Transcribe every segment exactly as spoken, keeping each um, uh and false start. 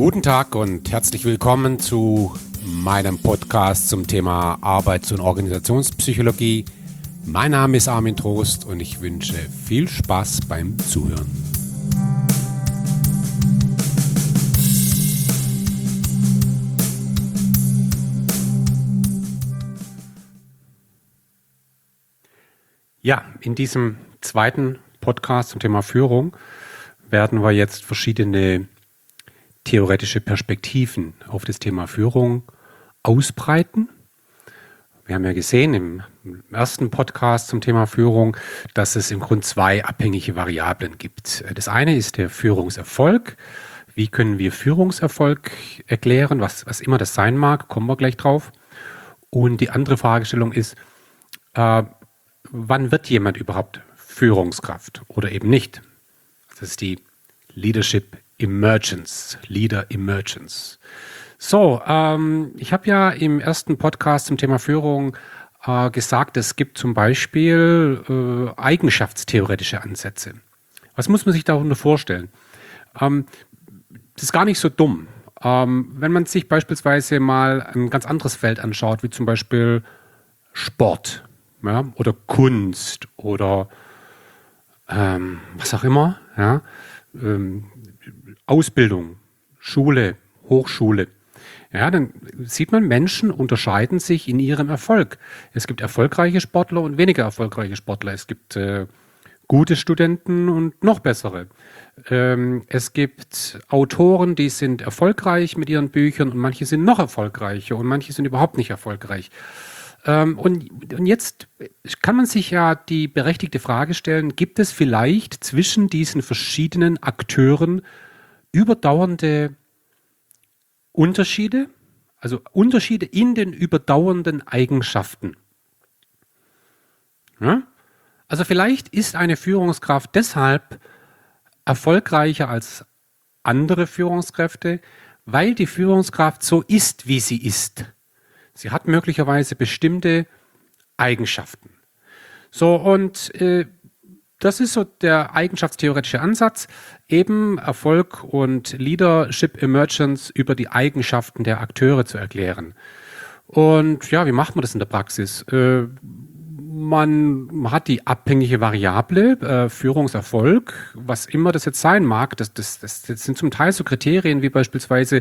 Guten Tag und herzlich willkommen zu meinem Podcast zum Thema Arbeits- und Organisationspsychologie. Mein Name ist Armin Trost und ich wünsche viel Spaß beim Zuhören. Ja, in diesem zweiten Podcast zum Thema Führung werden wir jetzt verschiedene theoretische Perspektiven auf das Thema Führung ausbreiten. Wir haben ja gesehen im ersten Podcast zum Thema Führung, dass es im Grunde zwei abhängige Variablen gibt. Das eine ist der Führungserfolg. Wie können wir Führungserfolg erklären, was, was immer das sein mag, kommen wir gleich drauf. Und die andere Fragestellung ist, äh, wann wird jemand überhaupt Führungskraft oder eben nicht? Das ist die Leadership Emergence, Leader Emergence. So, ähm, ich habe ja im ersten Podcast zum Thema Führung äh, gesagt, es gibt zum Beispiel äh, eigenschaftstheoretische Ansätze. Was muss man sich darunter vorstellen? Ähm, das ist gar nicht so dumm. Ähm, wenn man sich beispielsweise mal ein ganz anderes Feld anschaut, wie zum Beispiel Sport, ja, oder Kunst oder ähm, was auch immer, ja, ähm, Ausbildung, Schule, Hochschule. Ja, dann sieht man, Menschen unterscheiden sich in ihrem Erfolg. Es gibt erfolgreiche Sportler und weniger erfolgreiche Sportler. Es gibt äh, gute Studenten und noch bessere. Ähm, es gibt Autoren, die sind erfolgreich mit ihren Büchern und manche sind noch erfolgreicher und manche sind überhaupt nicht erfolgreich. Ähm, und, und jetzt kann man sich ja die berechtigte Frage stellen, gibt es vielleicht zwischen diesen verschiedenen Akteuren überdauernde Unterschiede, also Unterschiede in den überdauernden Eigenschaften. Ja? Also vielleicht ist eine Führungskraft deshalb erfolgreicher als andere Führungskräfte, weil die Führungskraft so ist, wie sie ist. Sie hat möglicherweise bestimmte Eigenschaften. So, und äh, das ist so der eigenschaftstheoretische Ansatz, eben Erfolg und Leadership Emergence über die Eigenschaften der Akteure zu erklären. Und ja, wie macht man das in der Praxis? Äh, man hat die abhängige Variable, äh, Führungserfolg, was immer das jetzt sein mag. Das, das, das, das sind zum Teil so Kriterien wie beispielsweise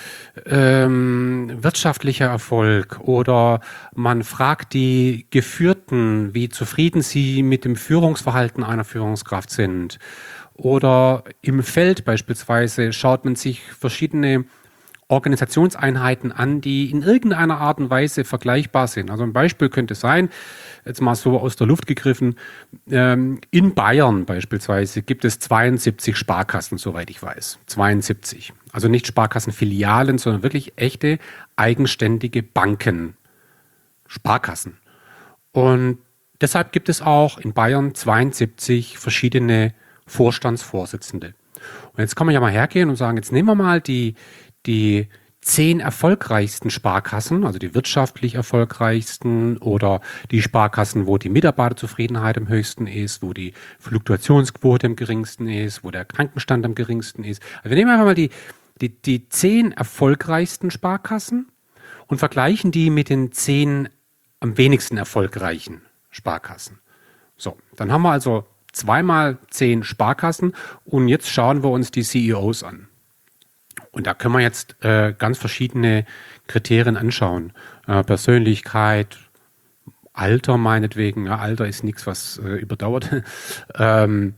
Ähm, wirtschaftlicher Erfolg oder man fragt die Geführten, wie zufrieden sie mit dem Führungsverhalten einer Führungskraft sind. Oder im Feld beispielsweise schaut man sich verschiedene Organisationseinheiten an, die in irgendeiner Art und Weise vergleichbar sind. Also ein Beispiel könnte sein, jetzt mal so aus der Luft gegriffen, ähm, in Bayern beispielsweise gibt es zweiundsiebzig Sparkassen, soweit ich weiß. zweiundsiebzig. Also nicht Sparkassenfilialen, sondern wirklich echte, eigenständige Banken, Sparkassen. Und deshalb gibt es auch in Bayern zweiundsiebzig verschiedene Vorstandsvorsitzende. Und jetzt kann man ja mal hergehen und sagen, jetzt nehmen wir mal die, die zehn erfolgreichsten Sparkassen, also die wirtschaftlich erfolgreichsten oder die Sparkassen, wo die Mitarbeiterzufriedenheit am höchsten ist, wo die Fluktuationsquote am geringsten ist, wo der Krankenstand am geringsten ist. Also wir nehmen einfach mal die, die, die zehn erfolgreichsten Sparkassen und vergleichen die mit den zehn am wenigsten erfolgreichen Sparkassen. So, dann haben wir also zweimal zehn Sparkassen und jetzt schauen wir uns die C E Os an. Und da können wir jetzt äh, ganz verschiedene Kriterien anschauen. Äh, Persönlichkeit, Alter meinetwegen, ja, Alter ist nichts, was äh, überdauert. ähm,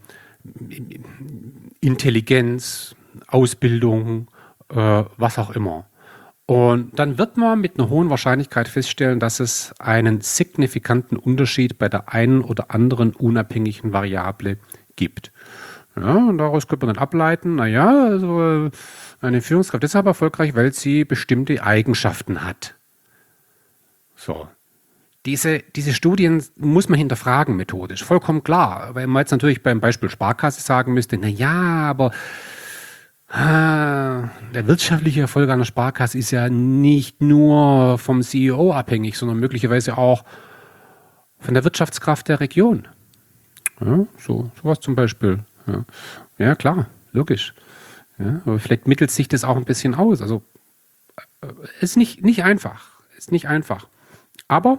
Intelligenz, Ausbildung, äh, was auch immer. Und dann wird man mit einer hohen Wahrscheinlichkeit feststellen, dass es einen signifikanten Unterschied bei der einen oder anderen unabhängigen Variable gibt. Ja, und daraus könnte man dann ableiten, naja, also eine Führungskraft ist deshalb erfolgreich, weil sie bestimmte Eigenschaften hat. So. Diese, diese Studien muss man hinterfragen methodisch, vollkommen klar. Weil man jetzt natürlich beim Beispiel Sparkasse sagen müsste, naja, aber ah, der wirtschaftliche Erfolg einer Sparkasse ist ja nicht nur vom C E O abhängig, sondern möglicherweise auch von der Wirtschaftskraft der Region. Ja, so sowas zum Beispiel. Ja, ja klar, logisch. Ja, aber vielleicht mittelt sich das auch ein bisschen aus. Also äh, ist nicht, nicht einfach. Ist nicht einfach. Aber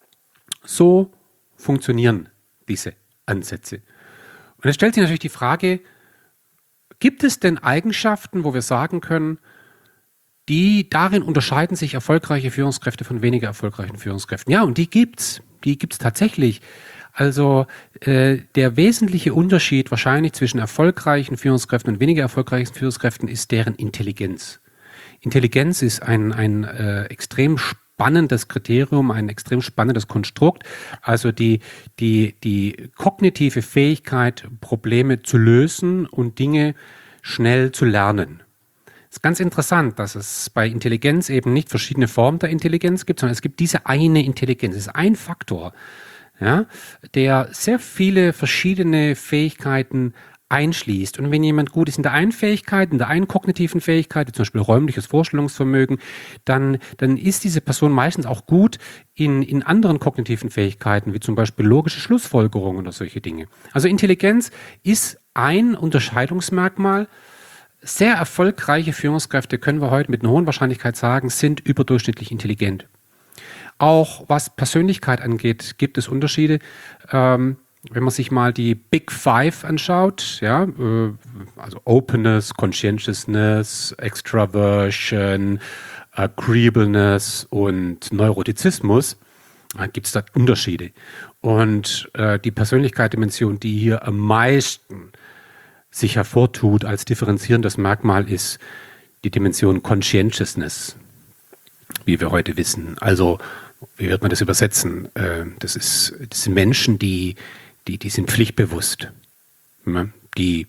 so funktionieren diese Ansätze. Und es stellt sich natürlich die Frage, gibt es denn Eigenschaften, wo wir sagen können, die darin unterscheiden sich erfolgreiche Führungskräfte von weniger erfolgreichen Führungskräften? Ja, und die gibt's. Die gibt's tatsächlich. Also äh, der wesentliche Unterschied wahrscheinlich zwischen erfolgreichen Führungskräften und weniger erfolgreichen Führungskräften ist deren Intelligenz. Intelligenz ist ein, ein äh, extrem spannendes Kriterium, ein extrem spannendes Konstrukt. Also die, die, die kognitive Fähigkeit, Probleme zu lösen und Dinge schnell zu lernen. Es ist ganz interessant, dass es bei Intelligenz eben nicht verschiedene Formen der Intelligenz gibt, sondern es gibt diese eine Intelligenz. Es ist ein Faktor, ja, der sehr viele verschiedene Fähigkeiten einschließt. Und wenn jemand gut ist in der einen Fähigkeit, in der einen kognitiven Fähigkeit, zum Beispiel räumliches Vorstellungsvermögen, dann, dann ist diese Person meistens auch gut in, in anderen kognitiven Fähigkeiten, wie zum Beispiel logische Schlussfolgerungen oder solche Dinge. Also Intelligenz ist ein Unterscheidungsmerkmal. Sehr erfolgreiche Führungskräfte, können wir heute mit einer hohen Wahrscheinlichkeit sagen, sind überdurchschnittlich intelligent. Auch was Persönlichkeit angeht, gibt es Unterschiede. Ähm, wenn man sich mal die Big Five anschaut, ja, äh, also Openness, Conscientiousness, Extraversion, Agreeableness und Neurotizismus, äh, gibt es da Unterschiede. Und äh, die Persönlichkeitsdimension, die hier am meisten sich hervortut als differenzierendes Merkmal, ist die Dimension Conscientiousness, wie wir heute wissen. Also, wie wird man das übersetzen? Das ist, das sind Menschen, die, die, die sind pflichtbewusst. Die,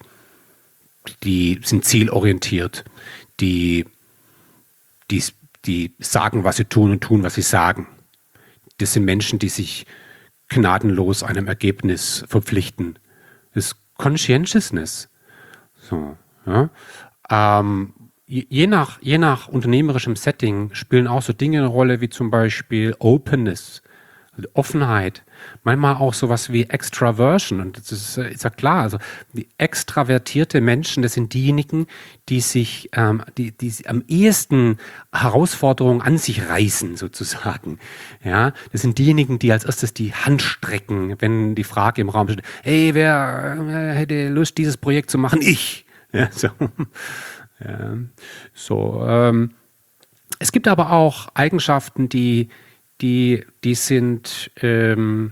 die sind zielorientiert. Die, die, die sagen, was sie tun und tun, was sie sagen. Das sind Menschen, die sich gnadenlos einem Ergebnis verpflichten. Das ist Conscientiousness. So, ja. Ähm, Je nach, je nach unternehmerischem Setting spielen auch so Dinge eine Rolle wie zum Beispiel Openness, also Offenheit, manchmal auch sowas wie Extraversion. Und das ist, ist ja klar, also die extravertierte Menschen, das sind diejenigen, die sich, ähm, die, die am ehesten Herausforderungen an sich reißen, sozusagen. Ja, das sind diejenigen, die als erstes die Hand strecken, wenn die Frage im Raum steht, hey, wer, wer hätte Lust, dieses Projekt zu machen? Ich. Ja, so. Ja, so, ähm, es gibt aber auch Eigenschaften, die, die, die sind, ähm,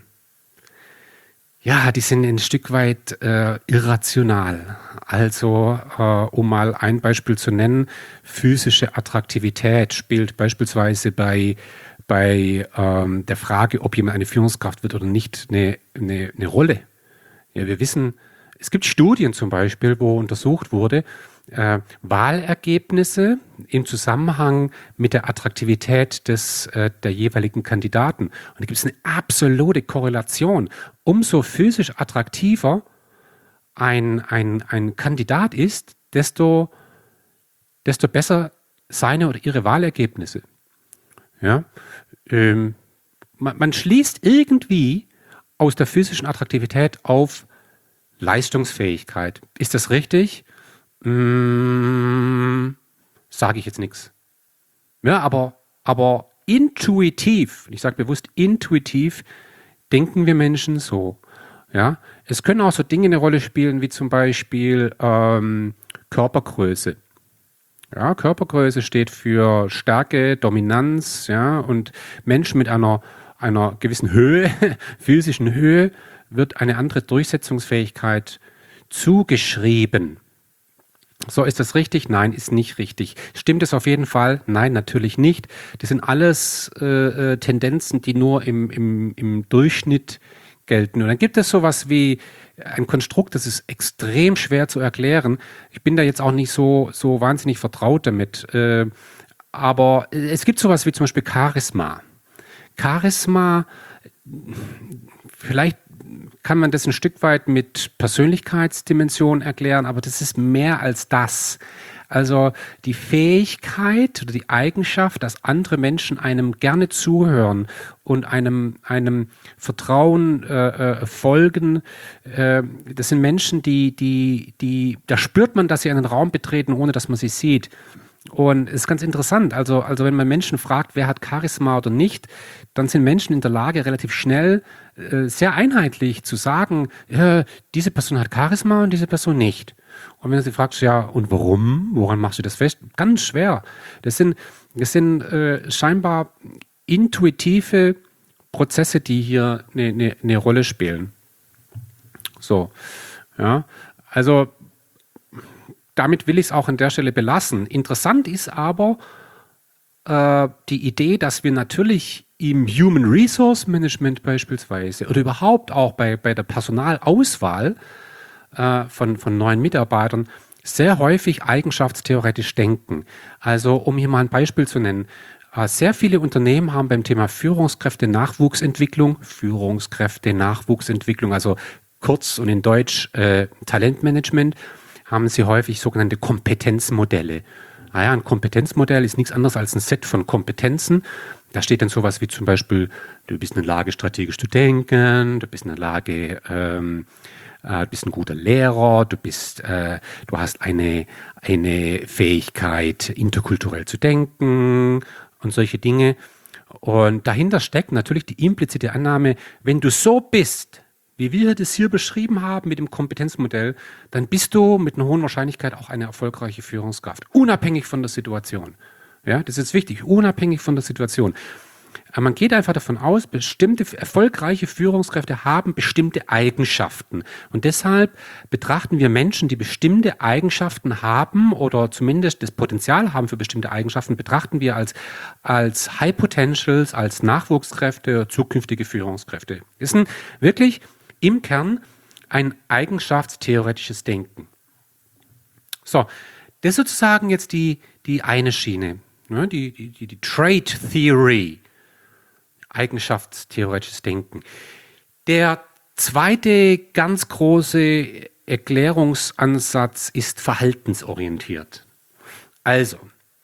ja, die sind ein Stück weit äh, irrational. Also, äh, um mal ein Beispiel zu nennen, physische Attraktivität spielt beispielsweise bei, bei ähm, der Frage, ob jemand eine Führungskraft wird oder nicht, eine, eine, eine Rolle. Ja, wir wissen, es gibt Studien zum Beispiel, wo untersucht wurde, Äh, Wahlergebnisse im Zusammenhang mit der Attraktivität des, äh, der jeweiligen Kandidaten. Und da gibt es eine absolute Korrelation. Umso physisch attraktiver ein, ein, ein Kandidat ist, desto, desto besser seine oder ihre Wahlergebnisse. Ja? Ähm, man, man schließt irgendwie aus der physischen Attraktivität auf Leistungsfähigkeit. Ist das richtig? Mmh, sage ich jetzt nichts. Ja, aber, aber intuitiv, ich sage bewusst intuitiv, denken wir Menschen so. Ja, es können auch so Dinge eine Rolle spielen, wie zum Beispiel ähm, Körpergröße. Ja, Körpergröße steht für Stärke, Dominanz, ja, und Menschen mit einer, einer gewissen Höhe, physischen Höhe, wird eine andere Durchsetzungsfähigkeit zugeschrieben. So, ist das richtig? Nein, ist nicht richtig. Stimmt es auf jeden Fall? Nein, natürlich nicht. Das sind alles äh, äh, Tendenzen, die nur im, im, im Durchschnitt gelten. Und dann gibt es sowas wie ein Konstrukt, das ist extrem schwer zu erklären. Ich bin da jetzt auch nicht so, so wahnsinnig vertraut damit. Äh, aber es gibt sowas wie zum Beispiel Charisma. Charisma, vielleicht kann man das ein Stück weit mit Persönlichkeitsdimension erklären, aber das ist mehr als das. Also die Fähigkeit oder die Eigenschaft, dass andere Menschen einem gerne zuhören und einem, einem Vertrauen äh, äh, folgen, äh, das sind Menschen, die, die, die, da spürt man, dass sie einen Raum betreten, ohne dass man sie sieht. Und es ist ganz interessant, also, also wenn man Menschen fragt, wer hat Charisma oder nicht, dann sind Menschen in der Lage, relativ schnell äh, sehr einheitlich zu sagen, äh, diese Person hat Charisma und diese Person nicht. Und wenn du sie fragst, ja, und warum? Woran machst du das fest? Ganz schwer. Das sind, das sind äh, scheinbar intuitive Prozesse, die hier eine, eine, eine Rolle spielen. So, ja, also damit will ich es auch an der Stelle belassen. Interessant ist aber äh, die Idee, dass wir natürlich im Human Resource Management beispielsweise oder überhaupt auch bei, bei der Personalauswahl äh, von, von neuen Mitarbeitern sehr häufig eigenschaftstheoretisch denken. Also um hier mal ein Beispiel zu nennen. Äh, sehr viele Unternehmen haben beim Thema Führungskräfte-Nachwuchsentwicklung, Führungskräfte-Nachwuchsentwicklung, also kurz und in Deutsch äh, Talentmanagement, haben sie häufig sogenannte Kompetenzmodelle. Naja, ein Kompetenzmodell ist nichts anderes als ein Set von Kompetenzen. Da steht dann sowas wie zum Beispiel, du bist in der Lage, strategisch zu denken, du bist in der Lage, ähm, äh, du bist ein guter Lehrer, du bist, äh, du hast eine, eine Fähigkeit, interkulturell zu denken und solche Dinge. Und dahinter steckt natürlich die implizite Annahme, wenn du so bist, wie wir das hier beschrieben haben mit dem Kompetenzmodell, dann bist du mit einer hohen Wahrscheinlichkeit auch eine erfolgreiche Führungskraft, unabhängig von der Situation. Ja, das ist wichtig, unabhängig von der Situation. Aber man geht einfach davon aus, bestimmte erfolgreiche Führungskräfte haben bestimmte Eigenschaften. Und deshalb betrachten wir Menschen, die bestimmte Eigenschaften haben oder zumindest das Potenzial haben für bestimmte Eigenschaften, betrachten wir als, als High Potentials, als Nachwuchskräfte, zukünftige Führungskräfte. Das ist ein wirklich im Kern ein eigenschaftstheoretisches Denken. So, das ist sozusagen jetzt die, die eine Schiene, ne, die, die, die, die Trait Theory, eigenschaftstheoretisches Denken. Der zweite ganz große Erklärungsansatz ist verhaltensorientiert. Also,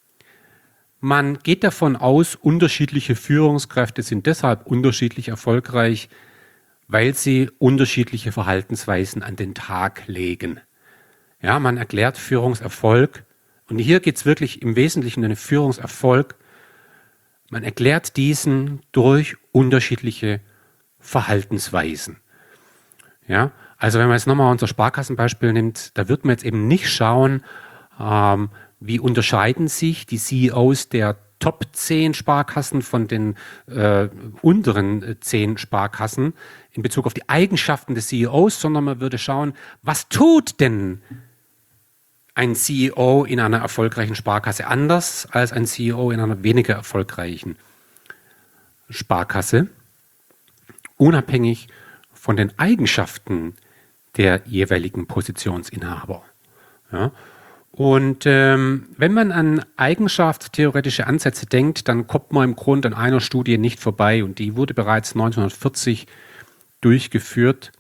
man geht davon aus, unterschiedliche Führungskräfte sind deshalb unterschiedlich erfolgreich, weil sie unterschiedliche Verhaltensweisen an den Tag legen. Ja, man erklärt Führungserfolg, und hier geht es wirklich im Wesentlichen um einen Führungserfolg. Man erklärt diesen durch unterschiedliche Verhaltensweisen. Ja, also wenn man jetzt nochmal unser Sparkassenbeispiel nimmt, da wird man jetzt eben nicht schauen, ähm, wie unterscheiden sich die C E Os der Top zehn Sparkassen von den äh, unteren zehn Sparkassen in Bezug auf die Eigenschaften des C E Os, sondern man würde schauen, was tut denn ein C E O in einer erfolgreichen Sparkasse anders als ein C E O in einer weniger erfolgreichen Sparkasse, unabhängig von den Eigenschaften der jeweiligen Positionsinhaber. Ja. Und ähm, wenn man an eigenschaftstheoretische Ansätze denkt, dann kommt man im Grunde an einer Studie nicht vorbei, und die wurde bereits neunzehnhundertvierzig durchgeführt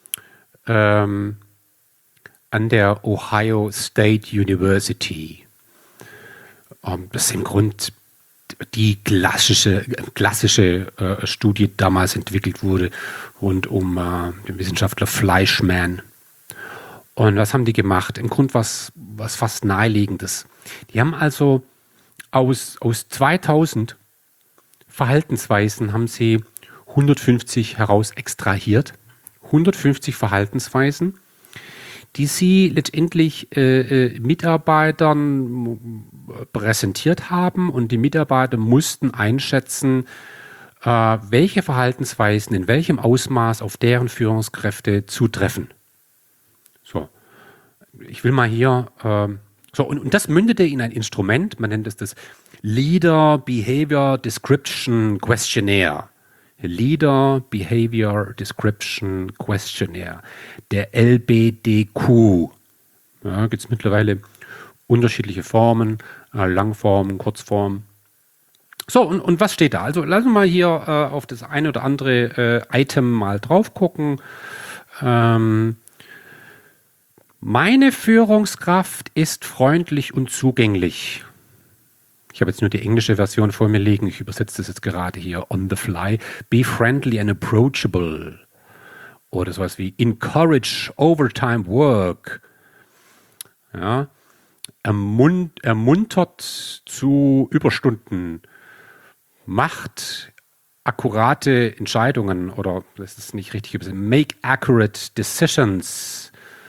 ähm, an der Ohio State University. Ähm, das ist im Grunde die klassische, klassische äh, Studie, die damals entwickelt wurde, rund um äh, den Wissenschaftler Fleischman. Und was haben die gemacht? Im Grunde was, was fast Naheliegendes. Die haben also aus, aus zweitausend Verhaltensweisen haben sie hundertfünfzig heraus extrahiert. hundertfünfzig Verhaltensweisen, die sie letztendlich äh, äh, Mitarbeitern präsentiert haben, und die Mitarbeiter mussten einschätzen, äh, welche Verhaltensweisen in welchem Ausmaß auf deren Führungskräfte zutreffen. So, ich will mal hier, äh, so, und, und das mündete in ein Instrument, man nennt es das Leader Behavior Description Questionnaire. Leader Behavior Description Questionnaire, der L B D Q. Ja, gibt es mittlerweile unterschiedliche Formen, äh, Langformen, Kurzformen. So, und, und was steht da? Also lassen wir mal hier äh, auf das eine oder andere äh, Item mal drauf gucken. Ähm, meine Führungskraft ist freundlich und zugänglich. Ich habe jetzt nur die englische Version vor mir liegen. Ich übersetze das jetzt gerade hier on the fly. Be friendly and approachable. Oder sowas wie encourage overtime work. Ja. Ermund, ermuntert zu Überstunden. Macht akkurate Entscheidungen. Oder das ist nicht richtig übersetzt. Make accurate decisions.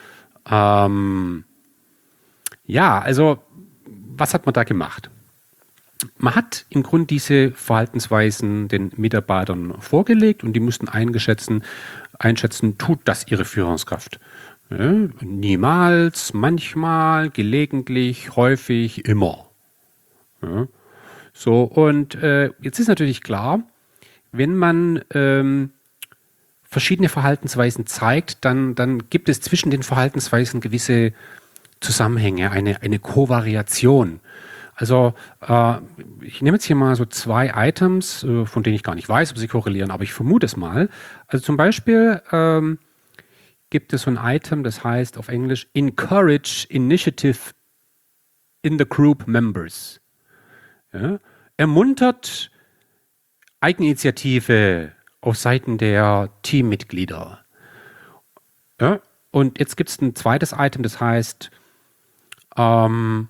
Ähm, ja, also was hat man da gemacht? Man hat im Grunde diese Verhaltensweisen den Mitarbeitern vorgelegt und die mussten einschätzen, einschätzen, tut das ihre Führungskraft? Ja, niemals, manchmal, gelegentlich, häufig, immer. Ja. So, und äh, jetzt ist natürlich klar, wenn man ähm, verschiedene Verhaltensweisen zeigt, dann, dann gibt es zwischen den Verhaltensweisen gewisse Zusammenhänge, eine, eine Kovariation. Also äh, ich nehme jetzt hier mal so zwei Items, äh, von denen ich gar nicht weiß, ob sie korrelieren, aber ich vermute es mal. Also zum Beispiel ähm, gibt es so ein Item, das heißt auf Englisch Encourage Initiative in the Group Members. Ja? Ermuntert Eigeninitiative auf Seiten der Teammitglieder. Ja? Und jetzt gibt es ein zweites Item, das heißt ähm,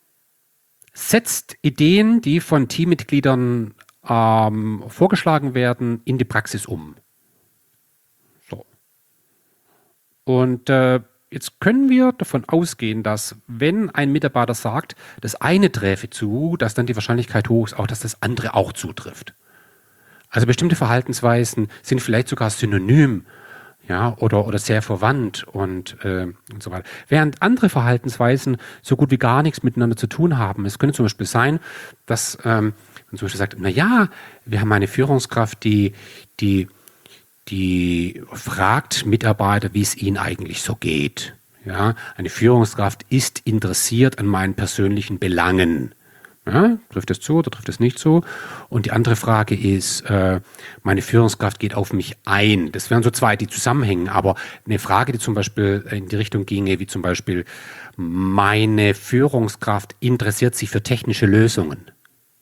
setzt Ideen, die von Teammitgliedern ähm, vorgeschlagen werden, in die Praxis um. So. Und äh, jetzt können wir davon ausgehen, dass wenn ein Mitarbeiter sagt, das eine träfe zu, dass dann die Wahrscheinlichkeit hoch ist, auch dass das andere auch zutrifft. Also bestimmte Verhaltensweisen sind vielleicht sogar synonym, ja, oder, oder sehr verwandt und, äh, und so weiter. Während andere Verhaltensweisen so gut wie gar nichts miteinander zu tun haben. Es könnte zum Beispiel sein, dass ähm, man zum Beispiel sagt, na ja, wir haben eine Führungskraft, die, die, die fragt Mitarbeiter, wie es ihnen eigentlich so geht. Ja, eine Führungskraft ist interessiert an meinen persönlichen Belangen. Ja, trifft es zu oder trifft es nicht zu? Und die andere Frage ist, äh, meine Führungskraft geht auf mich ein. Das wären so zwei, die zusammenhängen. Aber eine Frage, die zum Beispiel in die Richtung ginge, wie zum Beispiel, meine Führungskraft interessiert sich für technische Lösungen.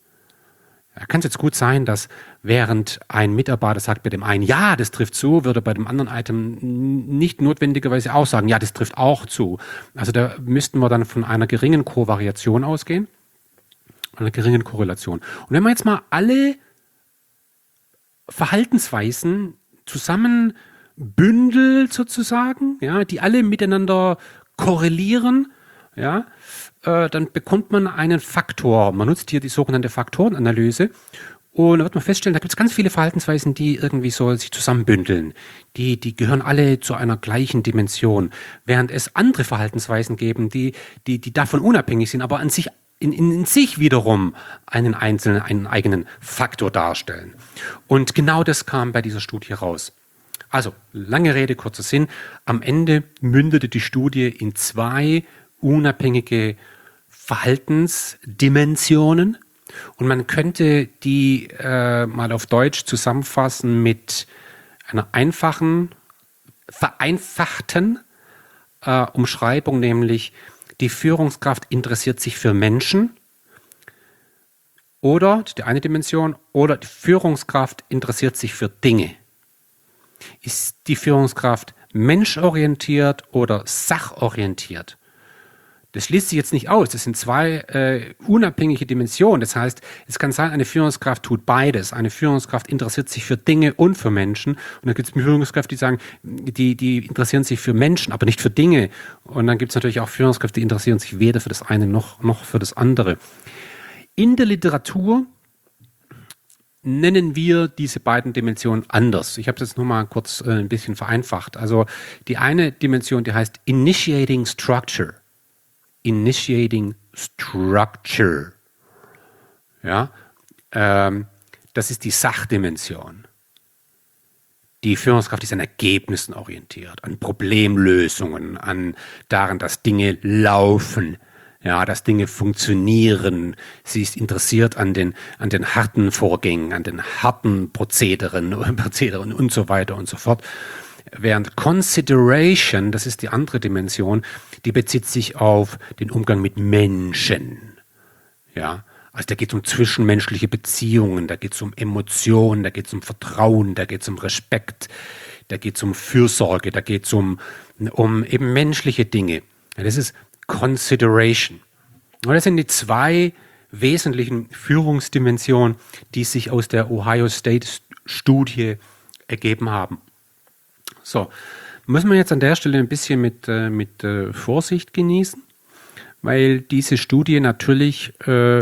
Da kann es jetzt gut sein, dass während ein Mitarbeiter sagt bei dem einen, ja, das trifft zu, würde bei dem anderen Item nicht notwendigerweise auch sagen, ja, das trifft auch zu. Also da müssten wir dann von einer geringen Kovariation ausgehen. Einer geringen Korrelation. Und wenn man jetzt mal alle Verhaltensweisen zusammen bündelt sozusagen, ja, die alle miteinander korrelieren, ja, äh, dann bekommt man einen Faktor. Man nutzt hier die sogenannte Faktorenanalyse und da wird man feststellen, da gibt es ganz viele Verhaltensweisen, die irgendwie so sich zusammenbündeln. Die, die gehören alle zu einer gleichen Dimension, während es andere Verhaltensweisen geben, die, die, die davon unabhängig sind, aber an sich In, in, in sich wiederum einen einzelnen, einen eigenen Faktor darstellen. Und genau das kam bei dieser Studie raus. Also, lange Rede, kurzer Sinn. Am Ende mündete die Studie in zwei unabhängige Verhaltensdimensionen. Und man könnte die äh, mal auf Deutsch zusammenfassen mit einer einfachen, vereinfachten äh, Umschreibung, nämlich die Führungskraft interessiert sich für Menschen oder, die eine Dimension, oder die Führungskraft interessiert sich für Dinge. Ist die Führungskraft menschorientiert oder sachorientiert? Das schließt sich jetzt nicht aus. Das sind zwei äh, unabhängige Dimensionen. Das heißt, es kann sein, eine Führungskraft tut beides. Eine Führungskraft interessiert sich für Dinge und für Menschen. Und dann gibt es Führungskräfte, die sagen, die, die interessieren sich für Menschen, aber nicht für Dinge. Und dann gibt es natürlich auch Führungskräfte, die interessieren sich weder für das eine noch, noch für das andere. In der Literatur nennen wir diese beiden Dimensionen anders. Ich habe das nur mal kurz äh, ein bisschen vereinfacht. Also die eine Dimension, die heißt Initiating Structure. Initiating Structure. Ja, ähm, das ist die Sachdimension. Die Führungskraft ist an Ergebnissen orientiert, an Problemlösungen, an daran, dass Dinge laufen, ja, dass Dinge funktionieren. Sie ist interessiert an den, an den harten Vorgängen, an den harten Prozederen, Prozederen und so weiter und so fort. Während Consideration, das ist die andere Dimension, die bezieht sich auf den Umgang mit Menschen. Ja, also da geht es um zwischenmenschliche Beziehungen, da geht es um Emotionen, da geht es um Vertrauen, da geht es um Respekt, da geht es um Fürsorge, da geht es um, um eben menschliche Dinge. Ja, das ist Consideration. Und das sind die zwei wesentlichen Führungsdimensionen, die sich aus der Ohio State Studie ergeben haben. So, muss man jetzt an der Stelle ein bisschen mit, äh, mit äh, Vorsicht genießen, weil diese Studie natürlich äh,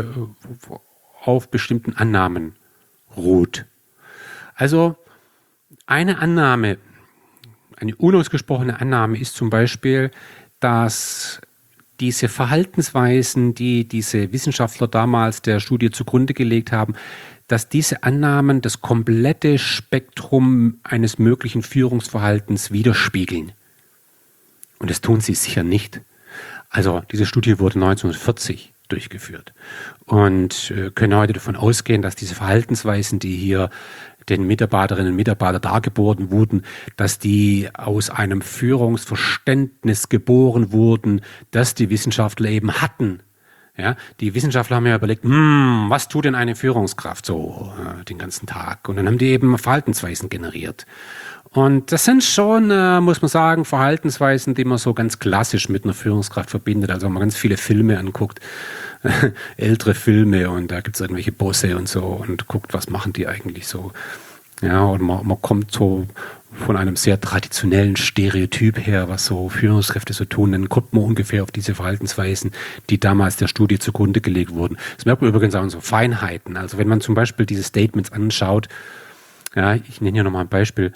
auf bestimmten Annahmen ruht. Also eine Annahme, eine unausgesprochene Annahme ist zum Beispiel, dass diese Verhaltensweisen, die diese Wissenschaftler damals der Studie zugrunde gelegt haben, dass diese Annahmen das komplette Spektrum eines möglichen Führungsverhaltens widerspiegeln. Und das tun sie sicher nicht. Also diese Studie wurde neunzehnhundertvierzig durchgeführt und äh, können heute davon ausgehen, dass diese Verhaltensweisen, die hier den Mitarbeiterinnen und Mitarbeitern dargeboten wurden, dass die aus einem Führungsverständnis geboren wurden, das die Wissenschaftler eben hatten. Ja, die Wissenschaftler haben ja überlegt, hm, was tut denn eine Führungskraft so äh, den ganzen Tag? Und dann haben die eben Verhaltensweisen generiert. Und das sind schon, äh, muss man sagen, Verhaltensweisen, die man so ganz klassisch mit einer Führungskraft verbindet. Also wenn man ganz viele Filme anguckt, ältere Filme, und da gibt es irgendwelche Bosse und so und guckt, was machen die eigentlich so. Ja, und man, man kommt so von einem sehr traditionellen Stereotyp her, was so Führungskräfte so tun, dann kommt man ungefähr auf diese Verhaltensweisen, die damals der Studie zugrunde gelegt wurden. Das merkt man übrigens auch in so Feinheiten. Also wenn man zum Beispiel diese Statements anschaut, ja, ich nenne hier nochmal ein Beispiel.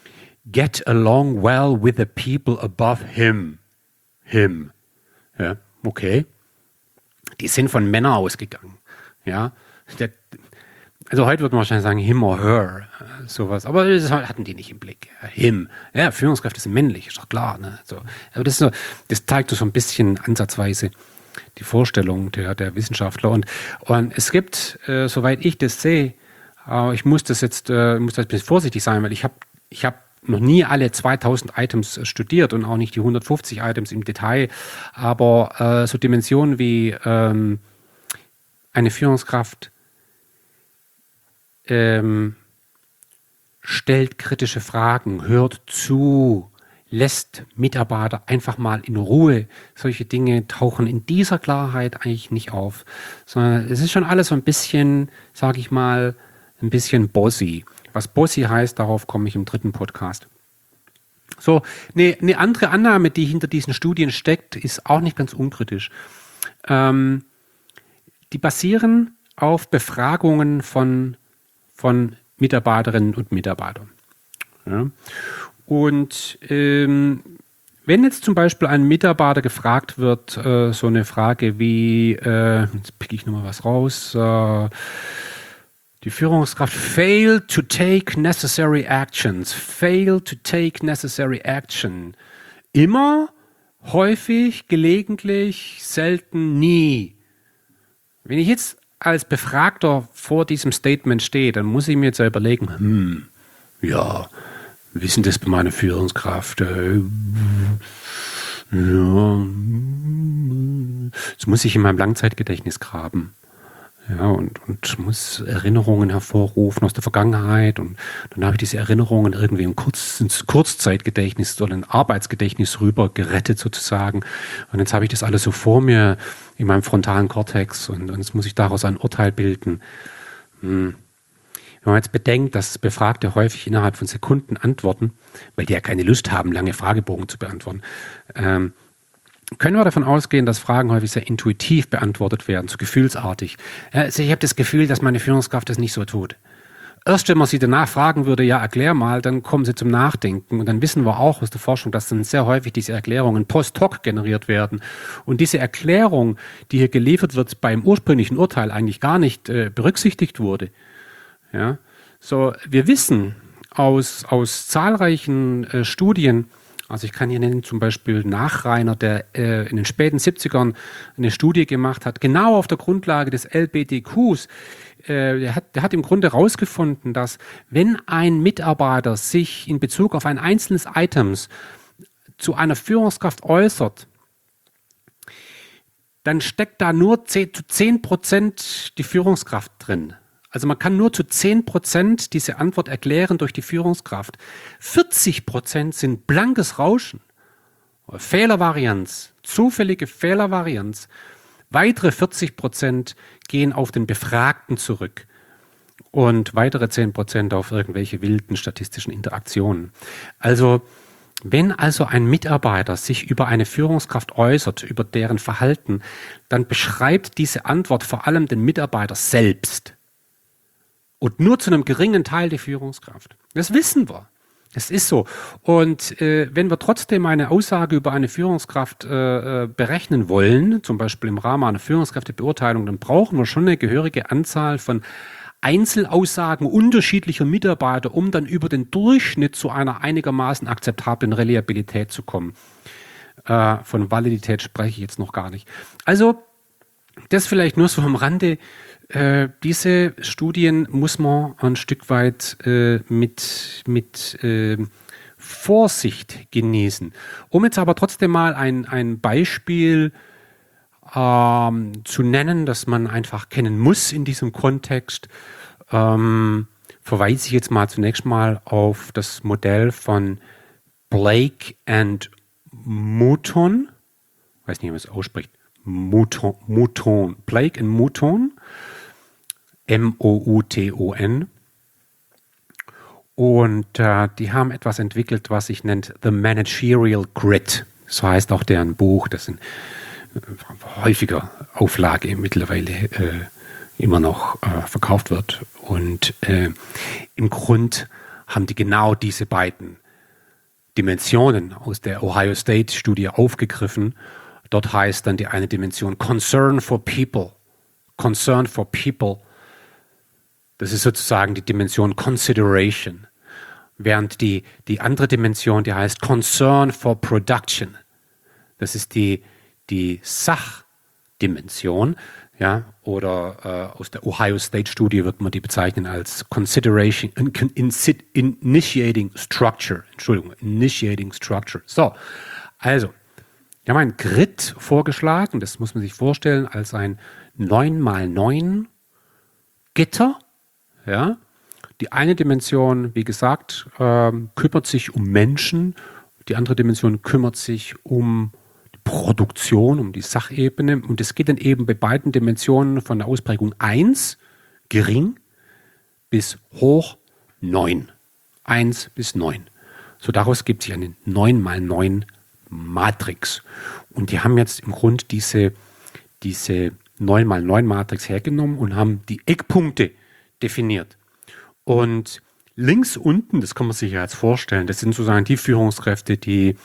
Get along well with the people above him. Him. Ja, okay. Die sind von Männern ausgegangen. Ja, der, also heute würde man wahrscheinlich sagen him or her, sowas. Aber das hatten die nicht im Blick. Him. Ja, Führungskräfte sind männlich, ist doch klar. Ne? So. Aber das, ist so, das zeigt so ein bisschen ansatzweise die Vorstellung der, der Wissenschaftler. Und, und es gibt, äh, soweit ich das sehe, äh, ich muss das jetzt, äh, muss das ein bisschen vorsichtig sein, weil ich habe, ich habe noch nie alle zweitausend Items studiert und auch nicht die hundertfünfzig Items im Detail, aber äh, so Dimensionen wie ähm, eine Führungskraft ähm, stellt kritische Fragen, hört zu, lässt Mitarbeiter einfach mal in Ruhe. Solche Dinge tauchen in dieser Klarheit eigentlich nicht auf, sondern es ist schon alles so ein bisschen, sage ich mal, ein bisschen bossy. Was bossy heißt, darauf komme ich im dritten Podcast. So, eine, eine andere Annahme, die hinter diesen Studien steckt, ist auch nicht ganz unkritisch. Ähm, die basieren auf Befragungen von, von Mitarbeiterinnen und Mitarbeitern. Ja. Und ähm, wenn jetzt zum Beispiel ein Mitarbeiter gefragt wird, äh, so eine Frage wie, äh, jetzt pick ich nochmal was raus, äh, die Führungskraft failed to take necessary actions, failed to take necessary action. Immer, häufig, gelegentlich, selten, nie. Wenn ich jetzt als Befragter vor diesem Statement stehe, dann muss ich mir jetzt überlegen, hm, ja, wissen das bei meiner Führungskraft? Äh, ja, jetzt muss ich in meinem Langzeitgedächtnis graben. Ja, und, und muss Erinnerungen hervorrufen aus der Vergangenheit, und dann habe ich diese Erinnerungen irgendwie im Kurz, ins Kurzzeitgedächtnis oder ein Arbeitsgedächtnis rüber gerettet sozusagen, und jetzt habe ich das alles so vor mir in meinem frontalen Kortex, und, und jetzt muss ich daraus ein Urteil bilden. Hm. Wenn man jetzt bedenkt, dass Befragte häufig innerhalb von Sekunden antworten, weil die ja keine Lust haben, lange Fragebogen zu beantworten, ähm, können wir davon ausgehen, dass Fragen häufig sehr intuitiv beantwortet werden, so gefühlsartig. Also ich habe das Gefühl, dass meine Führungskraft das nicht so tut. Erst wenn man sie danach fragen würde, ja, erklär mal, dann kommen sie zum Nachdenken. Und dann wissen wir auch aus der Forschung, dass dann sehr häufig diese Erklärungen post hoc generiert werden. Und diese Erklärung, die hier geliefert wird, beim ursprünglichen Urteil eigentlich gar nicht äh, berücksichtigt wurde. Ja, so, wir wissen aus, aus zahlreichen äh, Studien, also ich kann hier nennen zum Beispiel Nachreiner, der äh, in den späten siebzigern eine Studie gemacht hat, genau auf der Grundlage des L G B T Qs, äh, der, hat, der hat im Grunde herausgefunden, dass wenn ein Mitarbeiter sich in Bezug auf ein einzelnes Items zu einer Führungskraft äußert, dann steckt da nur zu zehn Prozent die Führungskraft drin. Also man kann nur zu zehn Prozent diese Antwort erklären durch die Führungskraft. vierzig Prozent sind blankes Rauschen, Fehlervarianz, zufällige Fehlervarianz. Weitere vierzig Prozent gehen auf den Befragten zurück und weitere zehn Prozent auf irgendwelche wilden statistischen Interaktionen. Also wenn also ein Mitarbeiter sich über eine Führungskraft äußert, über deren Verhalten, dann beschreibt diese Antwort vor allem den Mitarbeiter selbst und nur zu einem geringen Teil die Führungskraft. Das wissen wir. Das ist so. Und äh, wenn wir trotzdem eine Aussage über eine Führungskraft äh, berechnen wollen, zum Beispiel im Rahmen einer Führungskräftebeurteilung, dann brauchen wir schon eine gehörige Anzahl von Einzelaussagen unterschiedlicher Mitarbeiter, um dann über den Durchschnitt zu einer einigermaßen akzeptablen Reliabilität zu kommen. Äh, von Validität spreche ich jetzt noch gar nicht. Also, das vielleicht nur so am Rande. Äh, diese Studien muss man ein Stück weit äh, mit, mit äh, Vorsicht genießen. Um jetzt aber trotzdem mal ein, ein Beispiel Ähm, zu nennen, das man einfach kennen muss in diesem Kontext, ähm, verweise ich jetzt mal zunächst mal auf das Modell von Blake and Mouton. Ich weiß nicht, wie man es ausspricht. Mouton, Mouton. Blake and Mouton. M O U T O N. Und äh, die haben etwas entwickelt, was sich nennt The Managerial Grid. So heißt auch deren Buch. Das sind häufiger Auflage mittlerweile äh, immer noch äh, verkauft wird. Und äh, im Grund haben die genau diese beiden Dimensionen aus der Ohio State Studie aufgegriffen. Dort heißt dann die eine Dimension Concern for People. Concern for People. Das ist sozusagen die Dimension Consideration. Während die, die andere Dimension, die heißt Concern for Production. Das ist die die Sachdimension, ja, oder äh, aus der Ohio State Studie wird man die bezeichnen als Consideration, in, in, in, Initiating Structure, Entschuldigung, Initiating Structure. So, also, wir haben ein Grid vorgeschlagen, das muss man sich vorstellen als ein neun mal neun Gitter, ja. Die eine Dimension, wie gesagt, äh, kümmert sich um Menschen, die andere Dimension kümmert sich um Produktion, um die Sachebene. Und es geht dann eben bei beiden Dimensionen von der Ausprägung eins, gering, bis hoch neun. eins bis neun. So daraus gibt sich eine neun mal neun Matrix. Und die haben jetzt im Grunde diese, diese neun mal neun Matrix hergenommen und haben die Eckpunkte definiert. Und links unten, das kann man sich ja jetzt vorstellen, das sind sozusagen die Führungskräfte, die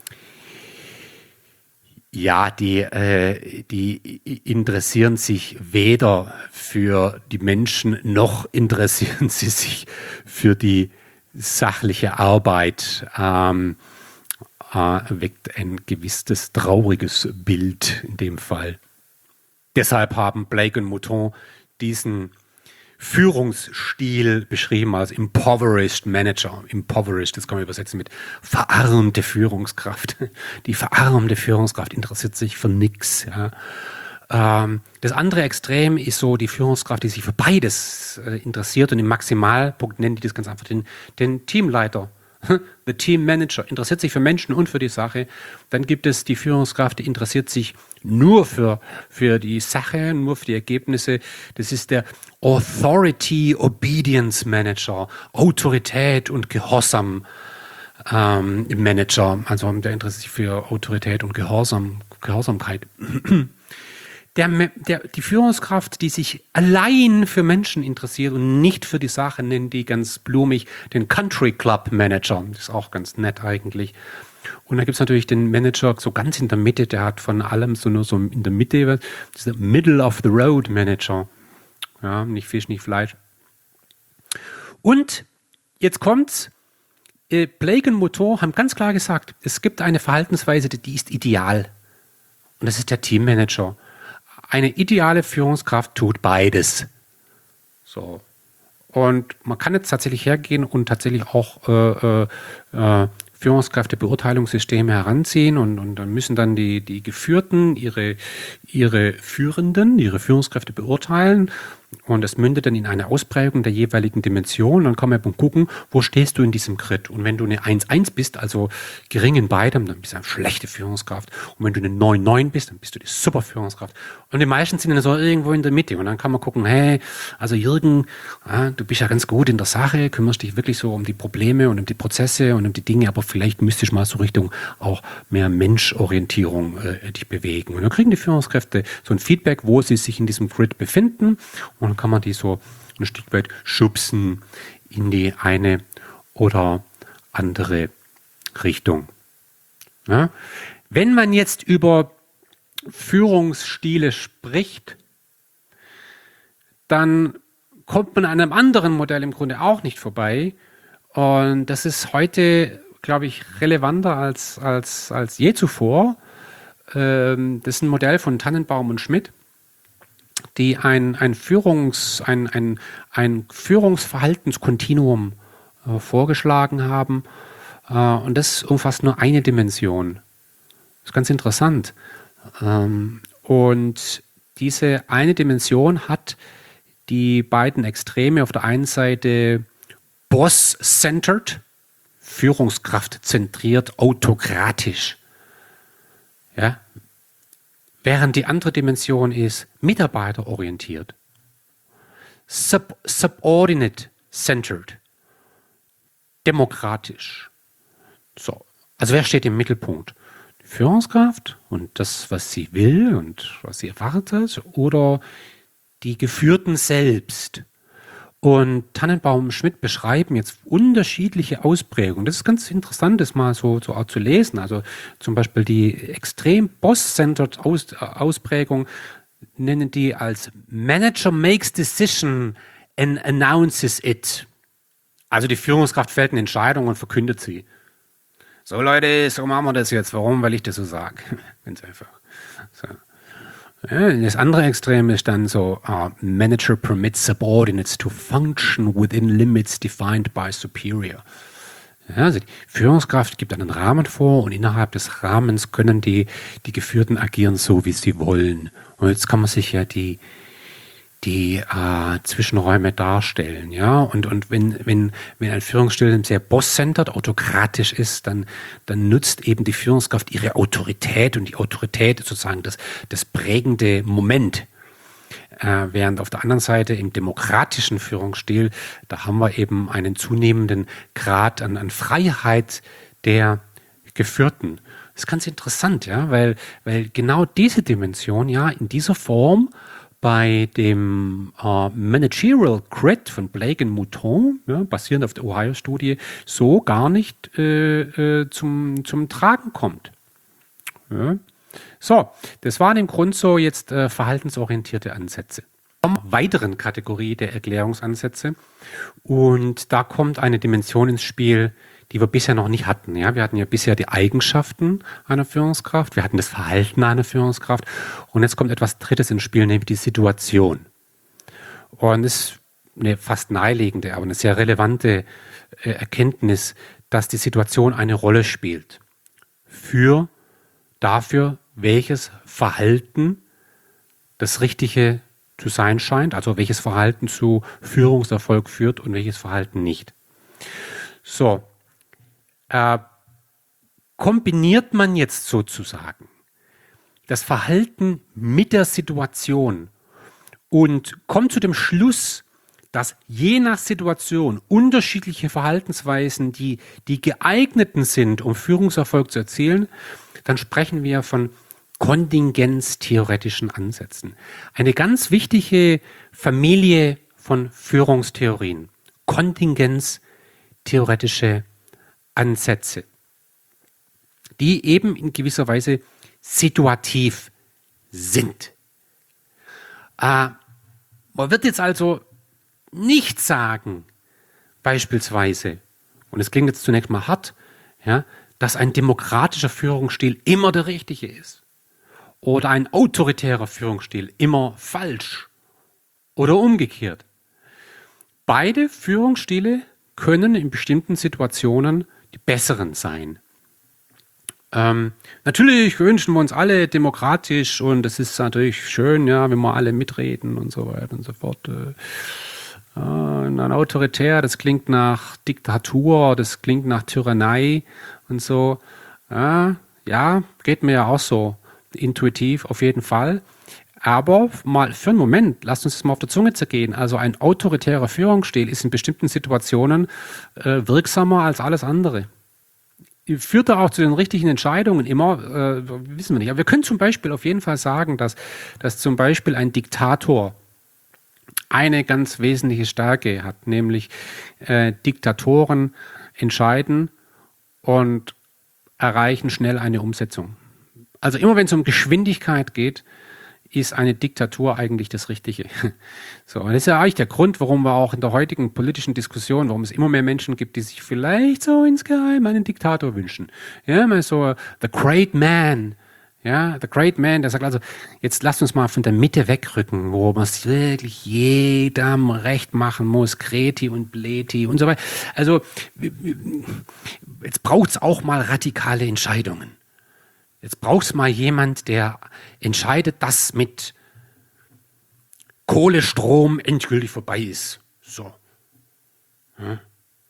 Ja, die, äh, die interessieren sich weder für die Menschen, noch interessieren sie sich für die sachliche Arbeit. Ähm, äh, weckt ein gewisses trauriges Bild in dem Fall. Deshalb haben Blake und Mouton diesen Führungsstil beschrieben als Impoverished Manager. Impoverished, das kann man übersetzen mit verarmte Führungskraft. Die verarmte Führungskraft interessiert sich für nichts. Ja. Ähm, das andere Extrem ist so die Führungskraft, die sich für beides äh, interessiert, und im Maximalpunkt nennen die das ganz einfach den, den Teamleiter. The Team Manager interessiert sich für Menschen und für die Sache. Dann gibt es die Führungskraft, die interessiert sich nur für, für die Sache, nur für die Ergebnisse. Das ist der Authority Obedience Manager, Autorität und Gehorsam ähm, Manager. Also der interessiert sich für Autorität und Gehorsam, Gehorsamkeit. Der, der, die Führungskraft, die sich allein für Menschen interessiert und nicht für die Sache, nennen die ganz blumig den Country Club Manager. Das ist auch ganz nett eigentlich. Und dann gibt es natürlich den Manager so ganz in der Mitte, der hat von allem so nur so in der Mitte, dieser Middle of the Road Manager. Ja, nicht Fisch, nicht Fleisch. Und jetzt kommt's. Blake und Mouton haben ganz klar gesagt, es gibt eine Verhaltensweise, die ist ideal. Und das ist der Teammanager. Eine ideale Führungskraft tut beides. So. Und man kann jetzt tatsächlich hergehen und tatsächlich auch äh, äh, äh, Führungskräftebeurteilungssysteme heranziehen und, und dann müssen dann die, die Geführten ihre, ihre Führenden, ihre Führungskräfte beurteilen und es mündet dann in eine Ausprägung der jeweiligen Dimension. Dann kann man eben gucken, wo stehst du in diesem Grid. Und wenn du eine eins eins bist, also gering in beidem, dann bist du eine schlechte Führungskraft. Und wenn du eine neun neun bist, dann bist du die super Führungskraft. Und die meisten sind dann so irgendwo in der Mitte. Und dann kann man gucken, hey, also Jürgen, ja, du bist ja ganz gut in der Sache, kümmerst dich wirklich so um die Probleme und um die Prozesse und um die Dinge, aber vielleicht müsstest du mal so Richtung auch mehr Menschorientierung äh, dich bewegen. Und dann kriegen die Führungskräfte so ein Feedback, wo sie sich in diesem Grid befinden. Und dann kann man die so ein Stück weit schubsen in die eine oder andere Richtung. Ja? Wenn man jetzt über Führungsstile spricht, dann kommt man an einem anderen Modell im Grunde auch nicht vorbei. Und das ist heute, glaube ich, relevanter als, als, als je zuvor. Ähm, das ist ein Modell von Tannenbaum und Schmidt, die ein, ein, Führungs, ein, ein, ein Führungsverhaltenskontinuum äh, vorgeschlagen haben. Äh, und das umfasst nur eine Dimension. Das ist ganz interessant. Ähm, und diese eine Dimension hat die beiden Extreme auf der einen Seite Boss-centered, Führungskraft-zentriert, autokratisch. Ja? Während die andere Dimension ist mitarbeiterorientiert, Sub subordinate-centered, demokratisch. So. Also wer steht im Mittelpunkt? Die Führungskraft und das, was sie will und was sie erwartet, oder die Geführten selbst? Und Tannenbaum und Schmidt beschreiben jetzt unterschiedliche Ausprägungen. Das ist ganz interessant, das mal so, so auch zu lesen. Also zum Beispiel die extrem Boss-centered Aus, Ausprägung nennen die als Manager makes decision and announces it. Also die Führungskraft fällt eine Entscheidung und verkündet sie. So Leute, so machen wir das jetzt. Warum? Weil ich das so sage. Ganz einfach. So. Ja, das andere Extrem ist dann so, uh, Manager permits subordinates to function within limits defined by superior. Ja, also die Führungskraft gibt einen Rahmen vor und innerhalb des Rahmens können die, die Geführten agieren so, wie sie wollen. Und jetzt kann man sich ja die, die äh, Zwischenräume darstellen. Ja? Und, und wenn, wenn, wenn ein Führungsstil sehr boss-centered, autokratisch ist, dann, dann nutzt eben die Führungskraft ihre Autorität und die Autorität ist sozusagen das, das prägende Moment. Äh, während auf der anderen Seite im demokratischen Führungsstil, da haben wir eben einen zunehmenden Grad an, an Freiheit der Geführten. Das ist ganz interessant, ja, weil, weil genau diese Dimension ja in dieser Form bei dem äh, Managerial Grid von Blake und Mouton, ja, basierend auf der Ohio-Studie, so gar nicht äh, äh, zum, zum Tragen kommt. Ja. So, das waren im Grunde so jetzt äh, verhaltensorientierte Ansätze. Eine weiteren Kategorie der Erklärungsansätze und da kommt eine Dimension ins Spiel, die wir bisher noch nicht hatten. Ja, wir hatten ja bisher die Eigenschaften einer Führungskraft, wir hatten das Verhalten einer Führungskraft und jetzt kommt etwas Drittes ins Spiel, nämlich die Situation. Und das ist eine fast naheliegende, aber eine sehr relevante äh, Erkenntnis, dass die Situation eine Rolle spielt für dafür, welches Verhalten das Richtige zu sein scheint, also welches Verhalten zu Führungserfolg führt und welches Verhalten nicht. So, Äh, kombiniert man jetzt sozusagen das Verhalten mit der Situation und kommt zu dem Schluss, dass je nach Situation unterschiedliche Verhaltensweisen, die die geeigneten sind, um Führungserfolg zu erzielen, dann sprechen wir von kontingenztheoretischen Ansätzen. Eine ganz wichtige Familie von Führungstheorien. Kontingenztheoretische Ansätze, die eben in gewisser Weise situativ sind. Äh, man wird jetzt also nicht sagen, beispielsweise, und es klingt jetzt zunächst mal hart, ja, dass ein demokratischer Führungsstil immer der richtige ist oder ein autoritärer Führungsstil immer falsch oder umgekehrt. beide Führungsstile können in bestimmten Situationen die besseren sein. Ähm, natürlich wünschen wir uns alle demokratisch und es ist natürlich schön, ja, wenn wir alle mitreden und so weiter und so fort. Äh, ein autoritär, das klingt nach Diktatur, das klingt nach Tyrannei und so. Ja, ja, geht mir ja auch so intuitiv auf jeden Fall. Aber mal für einen Moment, lasst uns das mal auf der Zunge zergehen. Also ein autoritärer Führungsstil ist in bestimmten Situationen äh, wirksamer als alles andere. Führt er auch zu den richtigen Entscheidungen immer, äh, wissen wir nicht. Aber wir können zum Beispiel auf jeden Fall sagen, dass, dass zum Beispiel ein Diktator eine ganz wesentliche Stärke hat, nämlich äh, Diktatoren entscheiden und erreichen schnell eine Umsetzung. Also immer wenn es um Geschwindigkeit geht, ist eine Diktatur eigentlich das Richtige. So, und das ist ja eigentlich der Grund, warum wir auch in der heutigen politischen Diskussion, warum es immer mehr Menschen gibt, die sich vielleicht so insgeheim einen Diktator wünschen. Ja, mal so the great man. Ja, the great man, der sagt also, jetzt lasst uns mal von der Mitte wegrücken, wo man es wirklich jedem recht machen muss, Kreti und Pleti und so weiter. Also, jetzt braucht es auch mal radikale Entscheidungen. Jetzt brauchst du mal jemand, der entscheidet, dass mit Kohlestrom endgültig vorbei ist. So. Ja.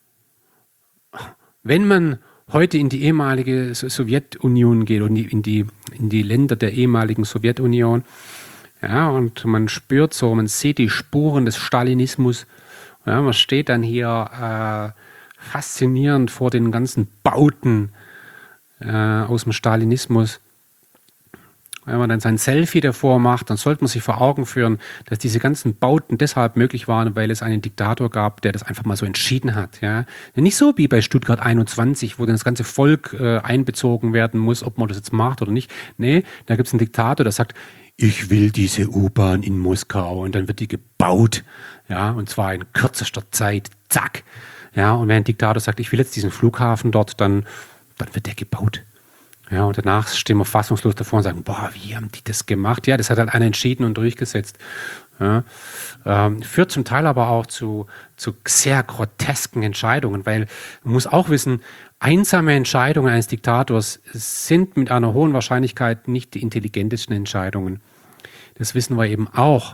Wenn man heute in die ehemalige Sowjetunion geht und in die, in die Länder der ehemaligen Sowjetunion, ja, und man spürt so, man sieht die Spuren des Stalinismus, ja, man steht dann hier äh, faszinierend vor den ganzen Bauten Äh, aus dem Stalinismus. Wenn man dann sein Selfie davor macht, dann sollte man sich vor Augen führen, dass diese ganzen Bauten deshalb möglich waren, weil es einen Diktator gab, der das einfach mal so entschieden hat. Ja? Nicht so wie bei Stuttgart einundzwanzig, wo dann das ganze Volk äh, einbezogen werden muss, ob man das jetzt macht oder nicht. Nee, da gibt es einen Diktator, der sagt, ich will diese U-Bahn in Moskau, und dann wird die gebaut, ja, und zwar in kürzester Zeit, zack. Ja, und wenn ein Diktator sagt, ich will jetzt diesen Flughafen dort, dann dann wird der gebaut. Ja, und danach stehen wir fassungslos davor und sagen, boah, wie haben die das gemacht? Ja, das hat halt einer entschieden und durchgesetzt. Ja, ähm, führt zum Teil aber auch zu, zu sehr grotesken Entscheidungen, weil man muss auch wissen, einsame Entscheidungen eines Diktators sind mit einer hohen Wahrscheinlichkeit nicht die intelligentesten Entscheidungen. Das wissen wir eben auch.